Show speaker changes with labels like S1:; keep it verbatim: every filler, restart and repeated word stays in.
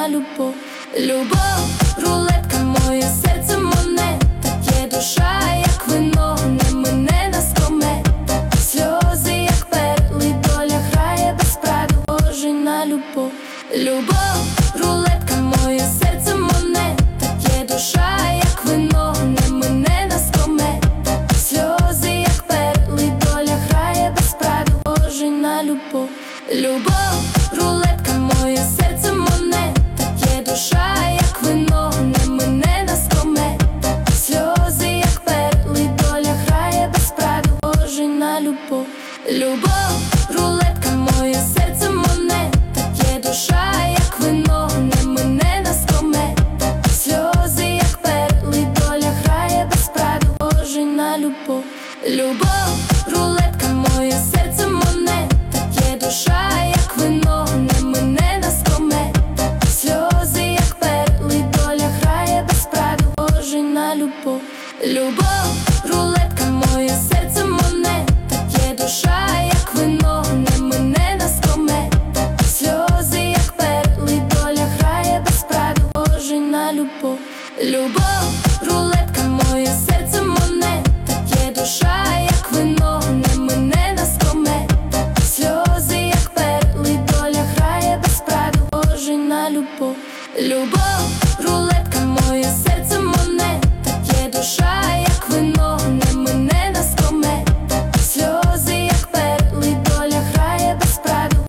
S1: на любов. Любов, рулетка, моє серце монета, є душа, як вино, не мине нас комета. Сльози, як перли, доля грає без правил, ожень на любов. Любов, рулетка, моє серце монета, є душа, як вино, не мине нас комета. Сльози, як перли, доля грає без правил, ожень на любов. Любов, рулетка, моє серце монета, є душа, як вино, не мине нас комета. Сльози, як перли, доля грає без правил, ожень на любов. Любов, рулетка, моє серце монета, є душа, як вино, не мине нас комета. Сльози, як перли, доля грає без правил, ожень на любов. Любов, рулетка, моє серце монета, є душа, як вино, не мине нас комета. Сльози, як перли, доля грає без правил, ожень на любов. Любов, рулетка, моє серце монета, є душа, як вино, не мине нас комета. Сльози, як перли, доля грає без правил, ожень на любов. Любов, рулетка, моє серце монета, є душа, як вино, не мине нас комета. Сльози, як перли, доля грає без правил, ожень на любов. Любов,